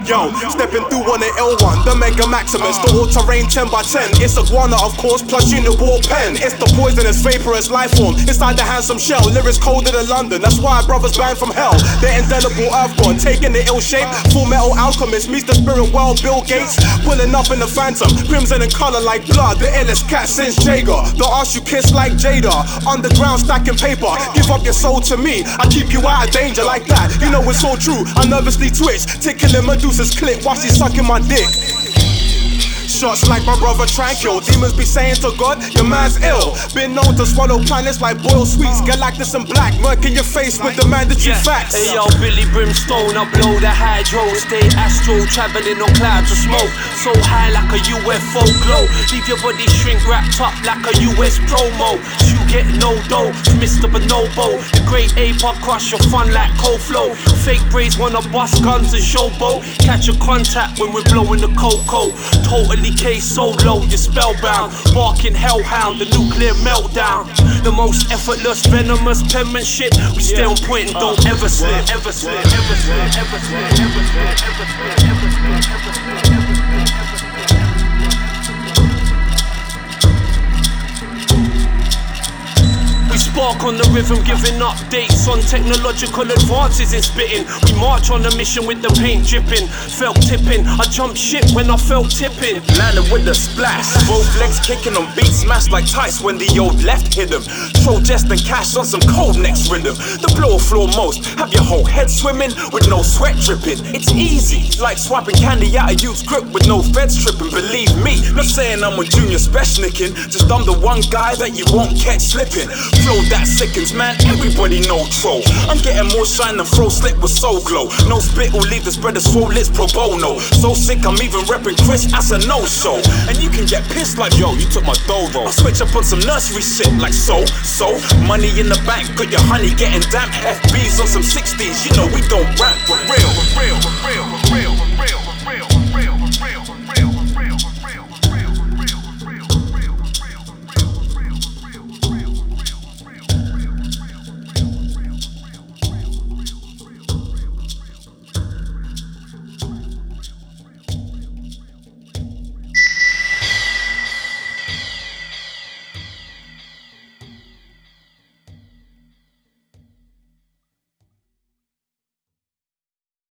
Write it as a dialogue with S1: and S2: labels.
S1: Yo, stepping through on the L1, the Mega Maximus, the all-terrain 10x10. It's iguana, of course, plus Uniball pen. It's the poisonous, vaporous life form inside the handsome shell. Lyrics colder than London, that's why brothers banned from hell. The indelible earthborn, taking the ill shape. Full metal alchemist meets the spirit world, Bill Gates. Pulling up in the phantom, crimson in color like blood. The illest cat since Jager. The arse you kiss like Jada. Underground stacking paper, give up your soul to me. I keep you out of danger like that. You know it's so true. I nervously twitch, tickling Medusa's clit while she's sucking my dick. Shots like my brother Tranquil. Demons be saying to God, your man's ill. Been known to swallow planets like boiled sweets. Galactus and black, murking your face with the mandatory facts.
S2: Hey yo, Billy Brimstone, I blow the hydro. Stay astral, traveling on clouds of smoke. So high like a UFO glow. Leave your body shrink wrapped up like a US promo. You get no dough, Mr. Bonobo. The great ape, I crush your fun like cold flow. Fake braids wanna bust guns and showboat. Catch a contact when we're blowing the cocoa. Totally case solo, you're spellbound. Barking hellhound, the nuclear meltdown. The most effortless, venomous penmanship. We stay on point and don't ever slip. Ever slip, ever slip, ever slip, ever slip, ever slip, ever slip, ever slip, ever slip. Spark on the rhythm, giving updates on technological advances in spitting. We march on a mission with the paint dripping. Felt tipping, I jumped ship when I felt tipping.
S3: Landed with a splash, both legs kicking on beats, smashed like tights when the old left hit him. Throw jest and cash on some cold next rhythm. The blow floor most, have your whole head swimming with no sweat dripping. It's easy, like swiping candy out of youth's grip with no feds tripping. Believe me, not saying I'm a junior specialnicking, just I'm the one guy that you won't catch slipping. Flow that sickens, man, everybody know troll. I'm getting more shine than throw slip with soul glow. No spit will leave the spreader swole lips pro bono. So sick I'm even repping Chris as a no-show. And you can get pissed like, yo, you took my dough though. I switch up on some nursery shit like so. Money in the bank, got your honey getting damp. FBs on some 60s, you know we don't rap for real, for real, for real, for real, for real.